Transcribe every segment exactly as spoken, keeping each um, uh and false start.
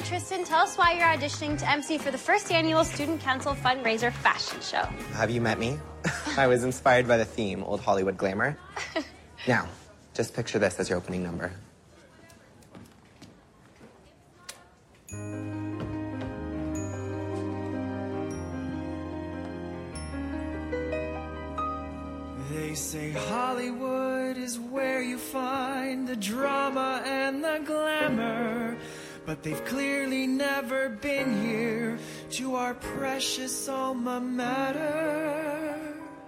Tristan. Tell us why you're auditioning to M C for the first annual Student Council fundraiser fashion show. Have you met me? I was inspired by the theme, old Hollywood glamour. Now, just picture this as your opening number. They say Hollywood is where you find the drama and the glamour, but they've clearly never been here to our precious alma mater.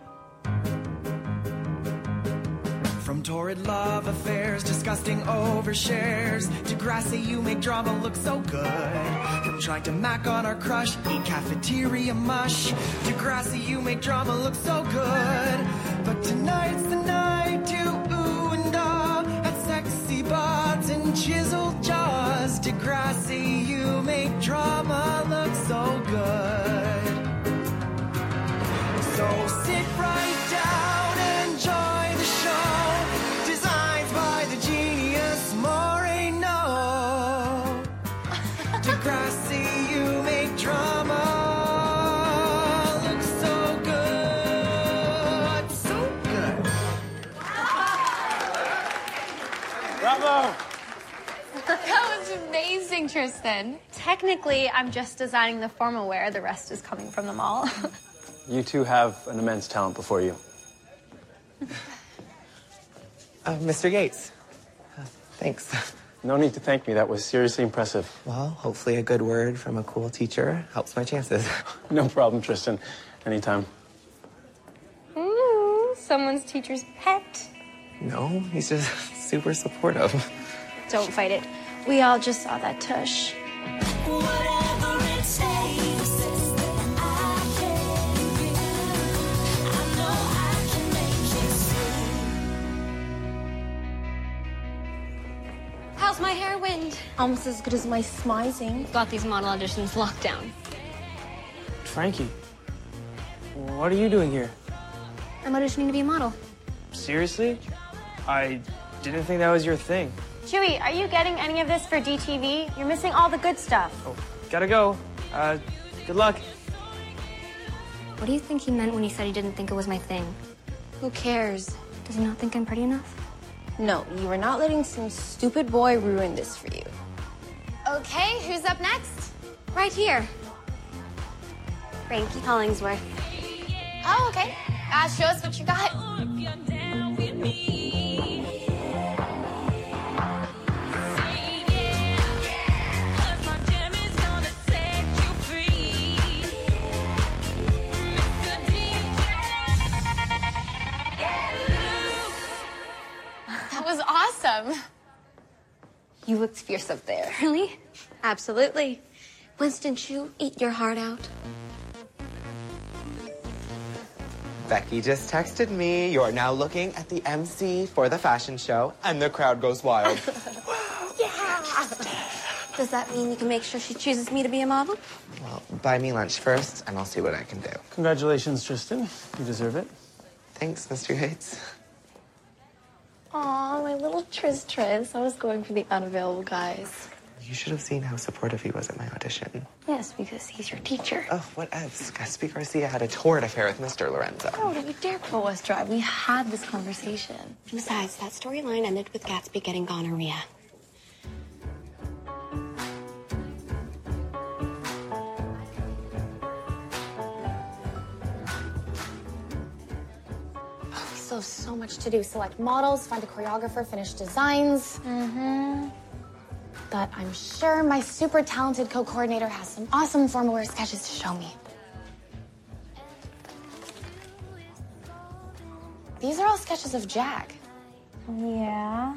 From torrid love affairs, disgusting overshares, to Grassy, you make drama look so good. From trying to mac on our crush, eat cafeteria mush, to Grassy, you make drama look so good. But tonight's the night to ooh and ah at sexy bods and chiseled jaws. Degrassi, you make drama look so good. So sit right down and enjoy the show. Designs by the genius Moreno. Degrassi, you make drama look so good. So good. Bravo! That was amazing, Tristan. Technically, I'm just designing the formal wear. The rest is coming from the mall. You two have an immense talent before you. Uh, Mister Yates. Uh, thanks. No need to thank me. That was seriously impressive. Well, hopefully a good word from a cool teacher helps my chances. No problem, Tristan. Anytime. Ooh, someone's teacher's pet. No, he's just super supportive. Don't fight it. We all just saw that tush. Whatever it takes, I can give. I know I can make it see. How's my hair, Wind? Almost as good as my smizing. Got these model auditions locked down. Frankie, what are you doing here? I'm auditioning to be a model. Seriously? I didn't think that was your thing. Chewy, are you getting any of this for D T V? You're missing all the good stuff. Oh, gotta go. Uh, good luck. What do you think he meant when he said he didn't think it was my thing? Who cares? Does he not think I'm pretty enough? No, you are not letting some stupid boy ruin this for you. Okay, who's up next? Right here. Frankie Hollingsworth. Oh, okay. Uh, show us what you got. That was awesome. You looked fierce up there. Really? Absolutely. Winston Chu, eat your heart out. Becky just texted me. You're now looking at the M C for the fashion show, and the crowd goes wild. Yeah! Does that mean you can make sure she chooses me to be a model? Well, buy me lunch first, and I'll see what I can do. Congratulations, Tristan. You deserve it. Thanks, Mister Yates. Aw, my little Tris Tris. I was going for the unavailable guys. You should have seen how supportive he was at my audition. Yes, because he's your teacher. Oh, what else? Gatsby Garcia had a torrid affair with Mister Lorenzo. Oh, don't you dare pull us dry. We had this conversation. Besides, that storyline ended with Gatsby getting gonorrhea. Still have so much to do. Select models, find a choreographer, finish designs. Mm-hmm. But I'm sure my super talented co-coordinator has some awesome formal wear sketches to show me. These are all sketches of Jack. Yeah.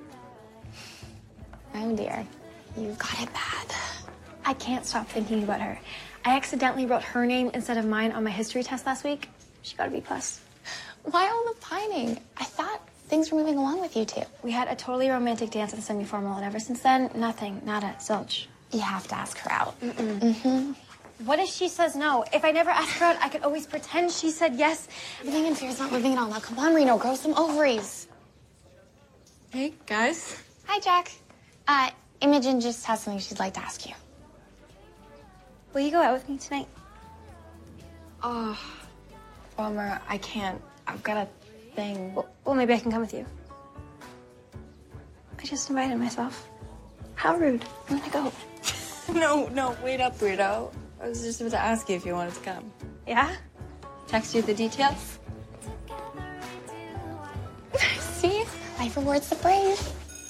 Oh dear, you got it bad. I can't stop thinking about her. I accidentally wrote her name instead of mine on my history test last week. She got a B plus. Why all the pining? I thought things were moving along with you two. We had a totally romantic dance at the semi-formal, and ever since then, nothing, nada, zilch. You have to ask her out. Mm-mm. Mm-hmm. What if she says no? If I never ask her out, I could always pretend she said yes. Living in fear is not living at all. Now, come on, Reno, grow some ovaries. Hey, guys. Hi, Jack. Uh, Imogen just has something she'd like to ask you. Will you go out with me tonight? Oh, bummer. I can't. I've got a thing. Well, well, maybe I can come with you. I just invited myself. How rude. I'm gonna go. No, no, wait up, weirdo. I was just about to ask you if you wanted to come. Yeah? Text you the details? See? Life rewards the brave.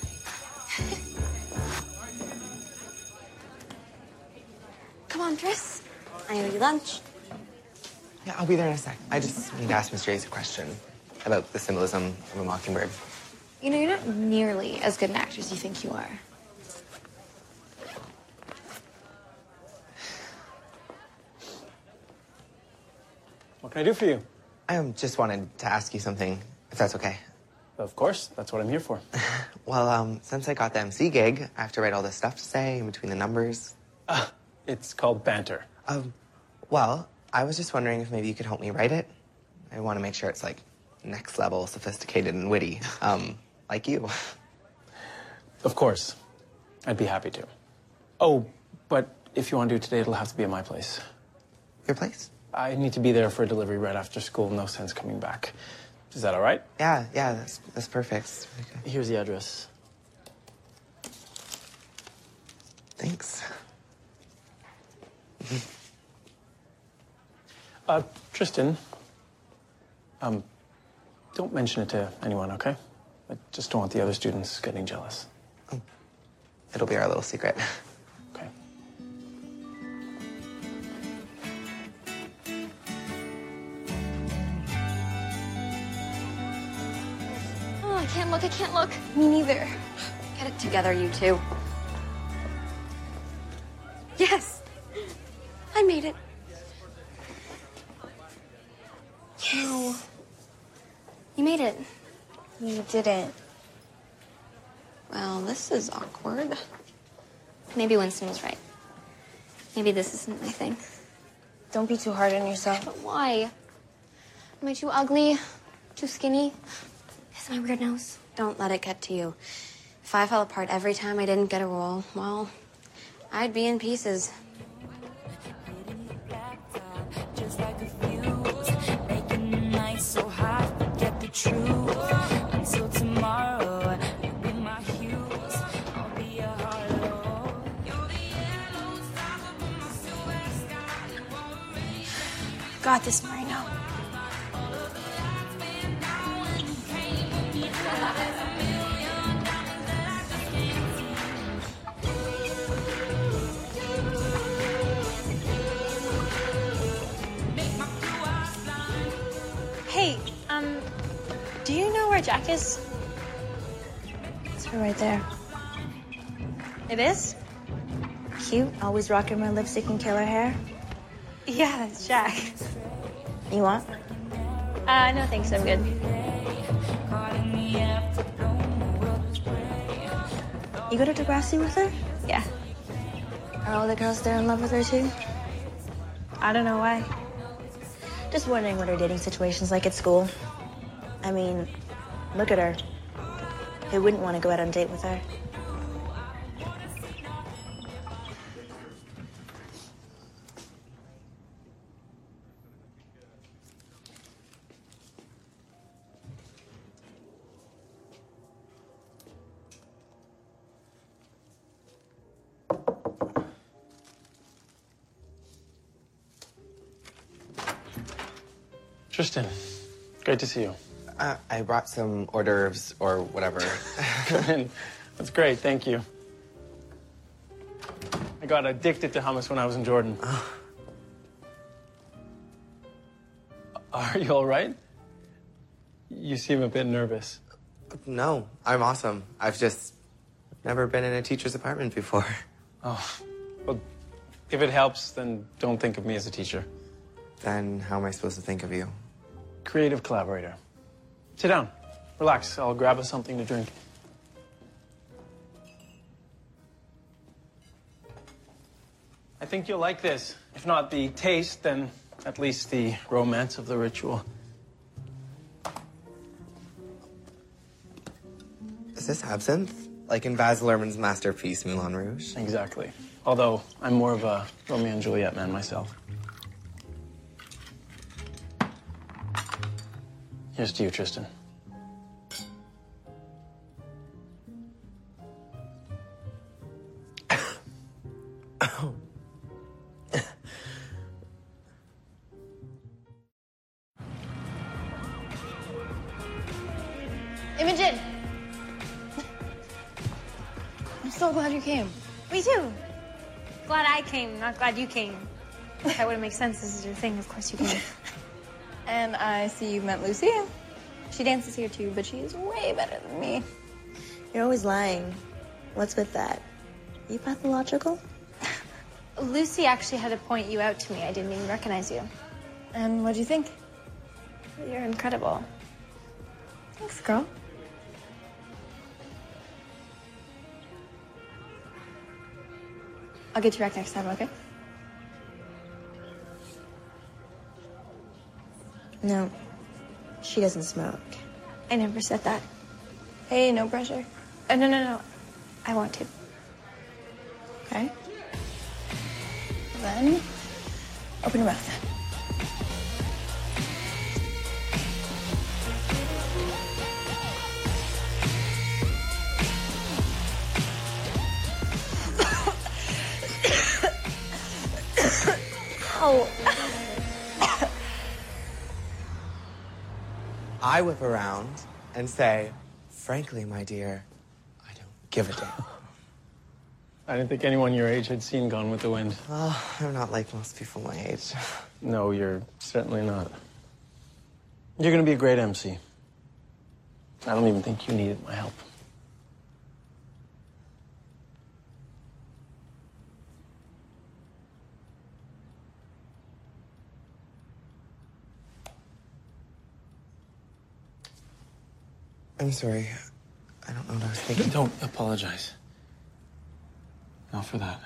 Come on, Tris. I owe you lunch. Yeah, I'll be there in a sec. I just need to ask Mister Ace a question about the symbolism of a mockingbird. You know, you're not nearly as good an actor as you think you are. What can I do for you? I um, just wanted to ask you something, if that's okay. Of course, that's what I'm here for. Well, um, since I got the M C gig, I have to write all this stuff to say in between the numbers. Uh, it's called banter. Um, well, I was just wondering if maybe you could help me write it. I want to make sure it's, like, next level, sophisticated and witty, um, like you. Of course. I'd be happy to. Oh, but if you want to do it today, it'll have to be at my place. Your place? I need to be there for a delivery right after school. No sense coming back. Is that all right? Yeah, yeah, that's, that's perfect. Okay. Here's the address. Thanks. Uh, Tristan, um, don't mention it to anyone, okay? I just don't want the other students getting jealous. Oh. It'll be our little secret. Okay. Oh, I can't look, I can't look. Me neither. Get it together, you two. Yes. I made it. No. You made it. You didn't. Well, this is awkward. Maybe Winston was right. Maybe this isn't my thing. Don't be too hard on yourself. But why? Am I too ugly? Too skinny? Is my weird nose? Don't let it get to you. If I fell apart every time I didn't get a role, well, I'd be in pieces. Just like a fuse, making the night so hot, forget the truth. Until tomorrow, you be my hues, I'll be your hollow. You're the yellow stars up in my silver sky. You won't rain. Got this, Marino. All of the lights went down when you came with me. There's a million diamonds that I just can't see. Make my blue eyes blind. Hey, um, do you know where Jack is? It's her right there. It is? Cute, always rocking my lipstick and killer hair. Yeah, it's Jack. You want? Uh, no thanks, I'm good. You go to Degrassi with her? Yeah. Are all the girls there in love with her too? I don't know why. Just wondering what her dating situation's like at school. I mean, look at her. Who wouldn't want to go out on a date with her? Tristan, great to see you. Uh, I brought some hors d'oeuvres or whatever. Come in. That's great, thank you. I got addicted to hummus when I was in Jordan. Are you all right? You seem a bit nervous. No, I'm awesome. I've just never been in a teacher's apartment before. Oh, well, if it helps, then don't think of me as a teacher. Then how am I supposed to think of you? Creative collaborator. Sit down. Relax. I'll grab us something to drink. I think you'll like this. If not the taste, then at least the romance of the ritual. Is this absinthe? Like in Baz Luhrmann's masterpiece, Moulin Rouge? Exactly. Although, I'm more of a Romeo and Juliet man myself. Here's to you, Tristan. Imogen! I'm so glad you came. Me too. Glad I came, not glad you came. That wouldn't make sense. This is your thing. Of course you came. And I see you met Lucia. She dances here too, but she is way better than me. You're always lying. What's with that? Are you pathological? Lucy actually had to point you out to me. I didn't even recognize you. And what'd you think? You're incredible. Thanks, girl. I'll get you back next time, okay? No. She doesn't smoke. I never said that. Hey, no pressure. Oh, no, no, no. I want to. Okay. Then, open your mouth. Oh. I whip around and say, frankly, my dear, I don't give a damn. I didn't think anyone your age had seen Gone with the Wind. Oh, I'm not like most people my age. No, you're certainly not. You're gonna be a great M C. I don't even think you needed my help. I'm sorry. I don't know what I was thinking. Don't apologize. Not for that.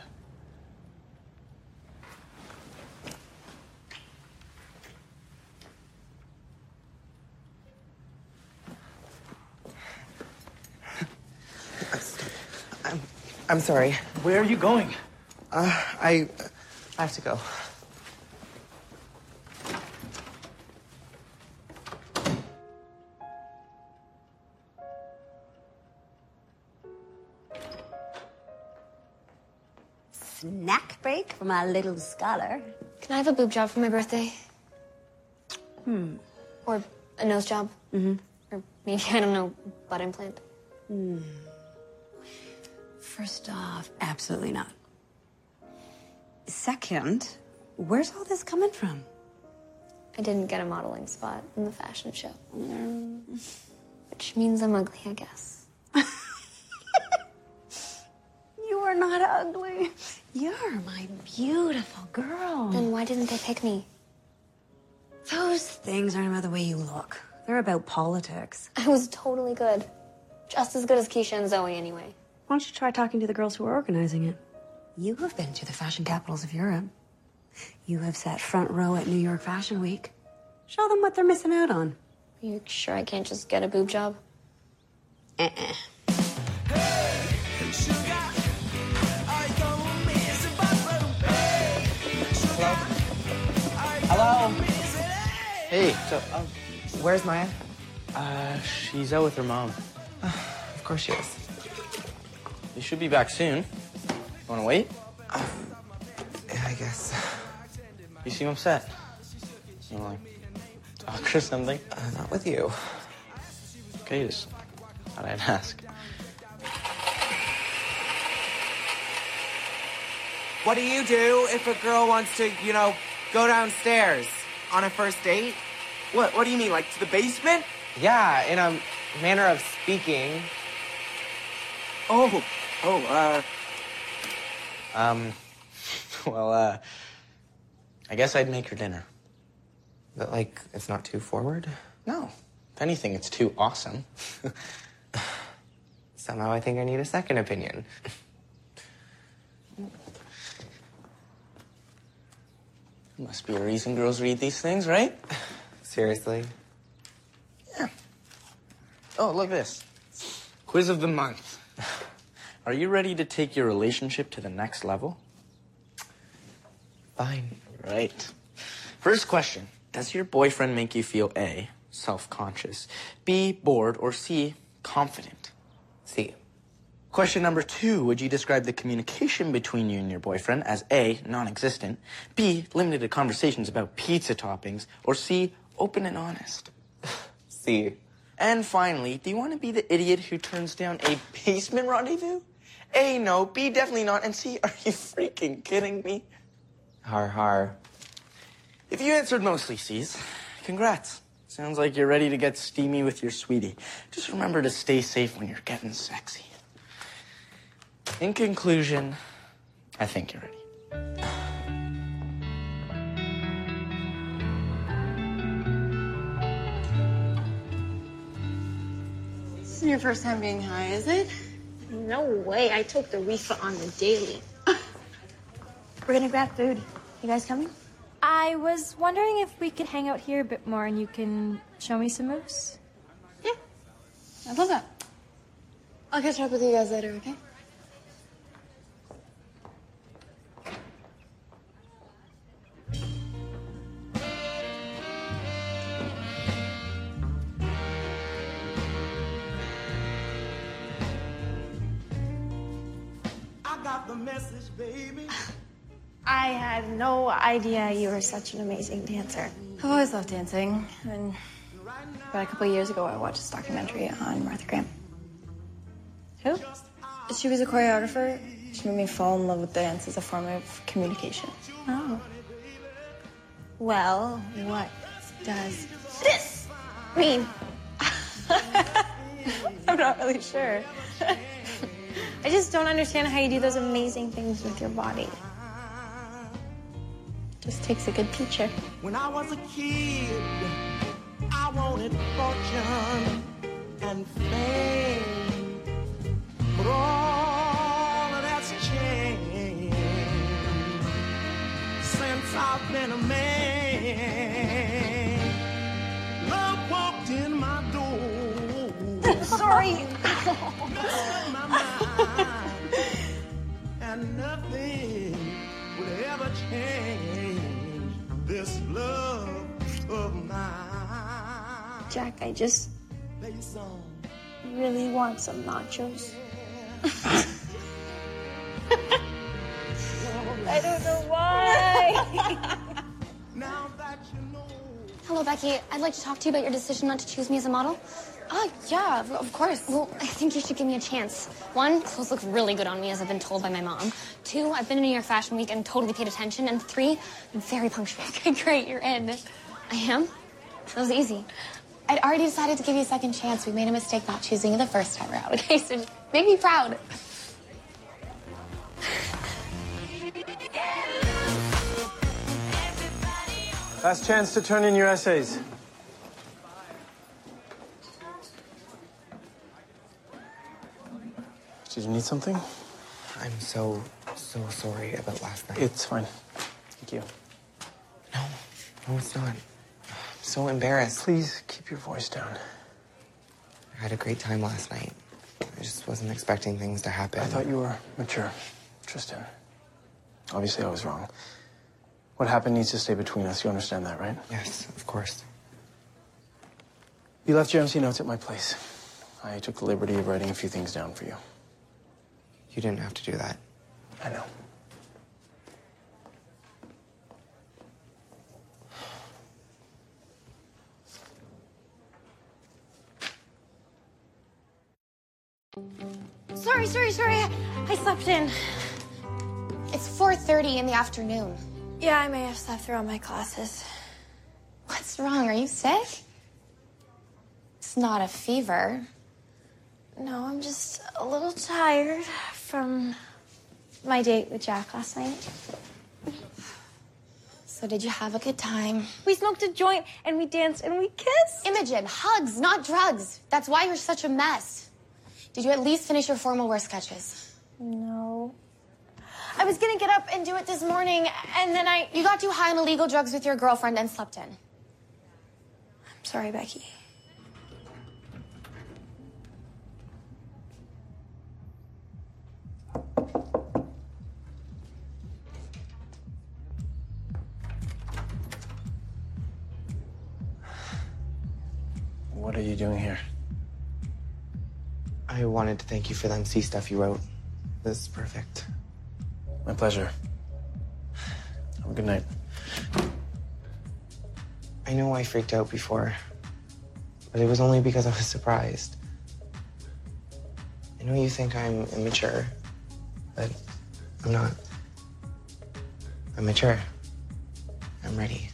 I'm, I'm sorry. Where are you going? Uh, I, I have to go. Snack break for my little scholar. Can I have a boob job for my birthday? Hmm. Or a nose job? Mm-hmm. Or maybe, I don't know, butt implant? Hmm. First off, absolutely not. Second, where's all this coming from? I didn't get a modeling spot in the fashion show. Mm. Which means I'm ugly, I guess. You are not ugly. You're my beautiful girl. Then why didn't they pick me? Those things aren't about the way you look. They're about politics. I was totally good. Just as good as Keisha and Zoe, anyway. Why don't you try talking to the girls who are organizing it? You have been to the fashion capitals of Europe. You have sat front row at New York Fashion Week. Show them what they're missing out on. Are you sure I can't just get a boob job? Uh-uh. Hello? Hey, so, Um, where's Maya? uh, she's out with her mom. Of course she is. You should be back soon. You wanna wait? Uh, yeah, I guess. You seem upset. You wanna, like, talk or something? Uh, not with you. Okay, just thought I'd ask. What do you do if a girl wants to, you know, go downstairs on a first date? What? What do you mean, like to the basement? Yeah, in a manner of speaking. Oh, oh, uh... Um, well, uh, I guess I'd make her dinner. But, like, it's not too forward? No. If anything, it's too awesome. Somehow I think I need a second opinion. Must be a reason girls read these things, right? Seriously? Yeah. Oh, look at this. Quiz of the month. Are you ready to take your relationship to the next level? Fine. Right. First question. Does your boyfriend make you feel A, self-conscious, B, bored, or C, confident? C. Question number two. Would you describe the communication between you and your boyfriend as A, non-existent, B, limited to conversations about pizza toppings, or C, open and honest? C. And finally, do you want to be the idiot who turns down a basement rendezvous? A, no, B, definitely not, and C, are you freaking kidding me? Har har. If you answered mostly C's, congrats. Sounds like you're ready to get steamy with your sweetie. Just remember to stay safe when you're getting sexy. In conclusion, I think you're ready. This is your first time being high, is it? No way. I took the reefer on the daily. We're gonna grab food. You guys coming? I was wondering if we could hang out here a bit more and you can show me some moves. Yeah, I'd love that. I'll catch up with you guys later, okay? I got the message, baby. I had no idea you were such an amazing dancer. I've always loved dancing, and about a couple of years ago, I watched this documentary on Martha Graham. Who? She was a choreographer. She made me fall in love with dance as a form of communication. Oh. Well, what does this mean? I'm not really sure. I just don't understand how you do those amazing things with your body. Just takes a good teacher. When I was a kid, I wanted fortune and fame. But all of that's changed since I've been a man. Love walked in my door. Sorry. my mind, and nothing would ever change this love of mine. Jack, I just Play song. really want some nachos. I don't know why. Now that you know. Hello, Becky. I'd like to talk to you about your decision not to choose me as a model. Oh, yeah, of- of course. Well, I think you should give me a chance. One, clothes look really good on me, as I've been told by my mom. Two, I've been to New York Fashion Week and totally paid attention. And three, I'm very punctual. Okay, great, you're in. I am? That was easy. I'd already decided to give you a second chance. We made a mistake not choosing you the first time around. Okay, so make me proud. Last chance to turn in your essays. Did you need something? I'm so, so sorry about last night. It's fine. Thank you. No, no, it's not. I'm so embarrassed. Please keep your voice down. I had a great time last night. I just wasn't expecting things to happen. I thought you were mature, Tristan. Obviously, I was wrong. What happened needs to stay between us. You understand that, right? Yes, of course. You left your M C notes at my place. I took the liberty of writing a few things down for you. You didn't have to do that. I know. Sorry, sorry, sorry. I slept in. It's four thirty in the afternoon. Yeah, I may have slept through all my classes. What's wrong? Are you sick? It's not a fever. No, I'm just a little tired from my date with Jack last night. So did you have a good time? We smoked a joint and we danced and we kissed. Imogen, hugs, not drugs. That's why you're such a mess. Did you at least finish your formal wear sketches? No. I was gonna get up and do it this morning, and then I... You got too high on illegal drugs with your girlfriend and slept in. I'm sorry, Becky. What are you doing here? I wanted to thank you for the M C stuff you wrote. This is perfect. My pleasure. Have a good night. I know I freaked out before, but it was only because I was surprised. I know you think I'm immature, but I'm not. I'm mature. I'm ready.